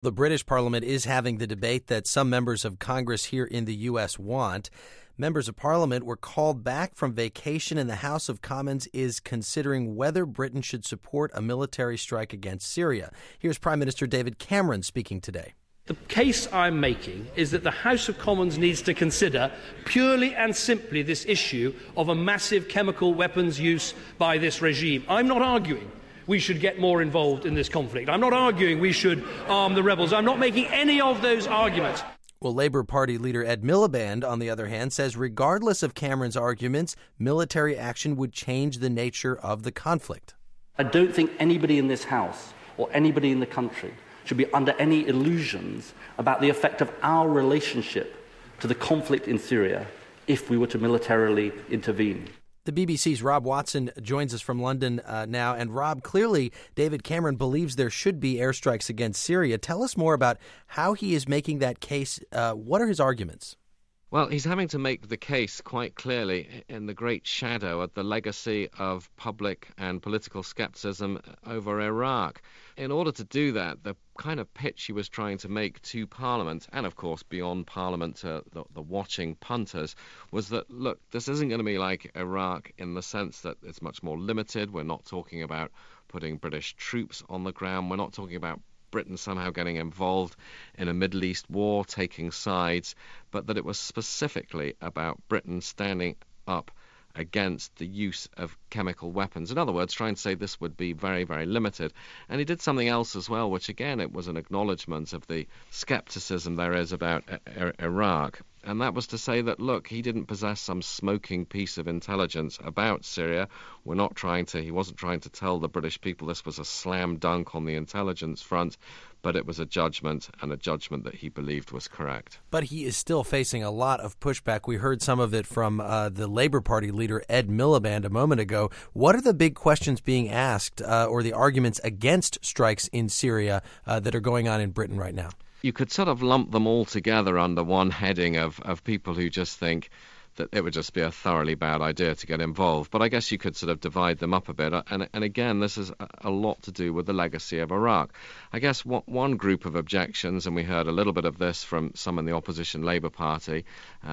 The British Parliament is having the debate that some members of Congress here in the U.S. want. Members of Parliament were called back from vacation, and the House of Commons is considering whether Britain should support a military strike against Syria. Here's Prime Minister David Cameron speaking today. The case I'm making is that the House of Commons needs to consider purely and simply this issue of a massive chemical weapons use by this regime. I'm not arguing we should get more involved in this conflict. I'm not arguing we should arm the rebels. I'm not making any of those arguments. Well, Labour Party leader Ed Miliband, on the other hand, says regardless of Cameron's arguments, military action would change the nature of the conflict. I don't think anybody in this House or anybody in the country should be under any illusions about the effect of our relationship to the conflict in Syria if we were to militarily intervene. The BBC's Rob Watson joins us from London now. And Rob, clearly David Cameron believes there should be airstrikes against Syria. Tell us more about how he is making that case. What are his arguments? Well, he's having to make the case quite clearly in the great shadow of the legacy of public and political skepticism over Iraq. In order to do that, the kind of pitch he was trying to make to Parliament, and of course beyond Parliament to the watching punters, was that, look, this isn't going to be like Iraq in the sense that it's much more limited. We're not talking about putting British troops on the ground. We're not talking about Britain somehow getting involved in a Middle East war, taking sides, but that it was specifically about Britain standing up against the use of chemical weapons. In other words, trying to say this would be very, very limited. And he did something else as well, which again, it was an acknowledgement of the skepticism there is about Iraq. And that was to say that, look, he didn't possess some smoking piece of intelligence about Syria. He wasn't trying to tell the British people this was a slam dunk on the intelligence front, but it was a judgment, and a judgment that he believed was correct. But he is still facing a lot of pushback. We heard some of it from the Labour Party leader, Ed Miliband, a moment ago. What are the big questions being asked or the arguments against strikes in Syria that are going on in Britain right now? You could sort of lump them all together under one heading of people who just think that it would just be a thoroughly bad idea to get involved. But I guess you could sort of divide them up a bit. And again, this is a lot to do with the legacy of Iraq. I guess one group of objections, and we heard a little bit of this from some in the opposition Labour Party,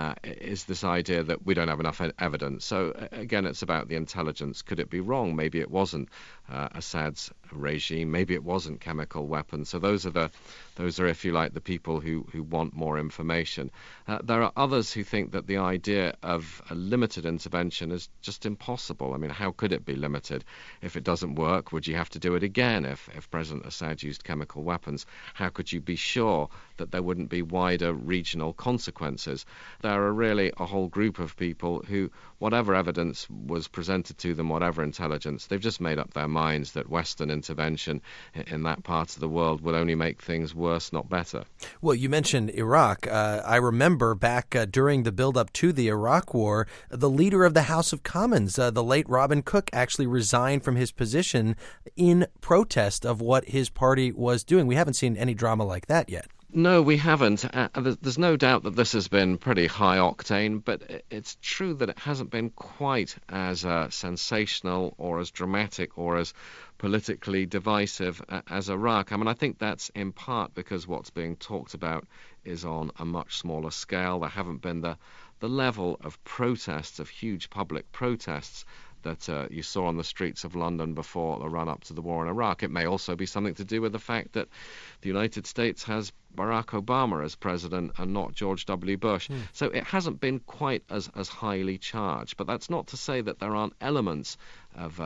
is this idea that we don't have enough evidence. So again, it's about the intelligence. Could it be wrong? Maybe it wasn't Assad's regime. Maybe it wasn't chemical weapons. So those are, if you like, the people who want more information. There are others who think that the idea of a limited intervention is just impossible. I mean, how could it be limited? If it doesn't work, would you have to do it again? If President Assad used chemical weapons, how could you be sure that there wouldn't be wider regional consequences? There are really a whole group of people who, whatever evidence was presented to them, whatever intelligence, they've just made up their minds that Western intervention in that part of the world would only make things worse, not better. Well, you mentioned Iraq. I remember back during the build-up to the Iraq War, the leader of the House of Commons, the late Robin Cook, actually resigned from his position in protest of what his party was doing. We haven't seen any drama like that yet. No, we haven't. There's no doubt that this has been pretty high octane, but it's true that it hasn't been quite as sensational or as dramatic or as politically divisive as Iraq. I mean, I think that's in part because what's being talked about is on a much smaller scale. There haven't been the level of protests, of huge public protests that you saw on the streets of London before the run-up to the war in Iraq. It may also be something to do with the fact that the United States has Barack Obama as president and not George W. Bush. So it hasn't been quite as highly charged. But that's not to say that there aren't elements of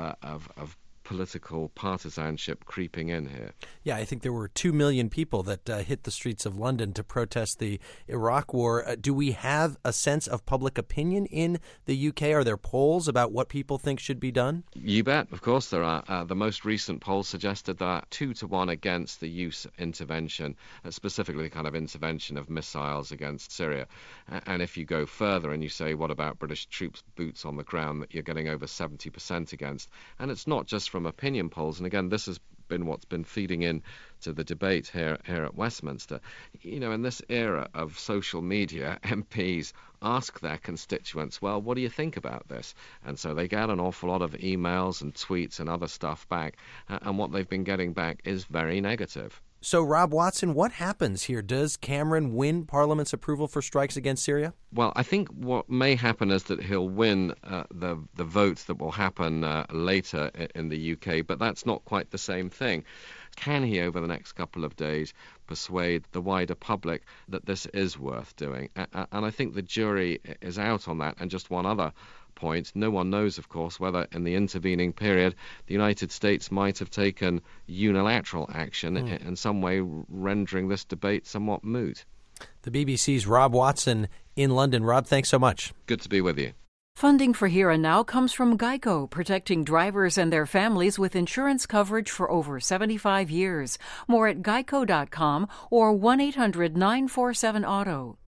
political partisanship creeping in here. Yeah, I think there were 2 million people that hit the streets of London to protest the Iraq war. Do we have a sense of public opinion in the UK? Are there polls about what people think should be done? You bet. Of course there are. The most recent poll suggested that 2-1 against the use of intervention, specifically the kind of intervention of missiles against Syria. And if you go further and you say, what about British troops, boots on the ground, that you're getting over 70% against. And it's not just from opinion polls. And again, this has been what's been feeding in to the debate here at Westminster. You know, in this era of social media, MPs ask their constituents, well, what do you think about this? And so they get an awful lot of emails and tweets and other stuff back. And what they've been getting back is very negative. So, Rob Watson, what happens here? Does Cameron win Parliament's approval for strikes against Syria? Well, I think what may happen is that he'll win the vote that will happen later in the UK, but that's not quite the same thing. Can he, over the next couple of days, persuade the wider public that this is worth doing? And I think the jury is out on that. And just one other point, no one knows, of course, whether in the intervening period the United States might have taken unilateral action in some way, rendering this debate somewhat moot. The BBC's Rob Watson in London. Rob, thanks so much. Good to be with you. Funding for Here and Now comes from GEICO, protecting drivers and their families with insurance coverage for over 75 years. More at geico.com or 1-800-947-AUTO.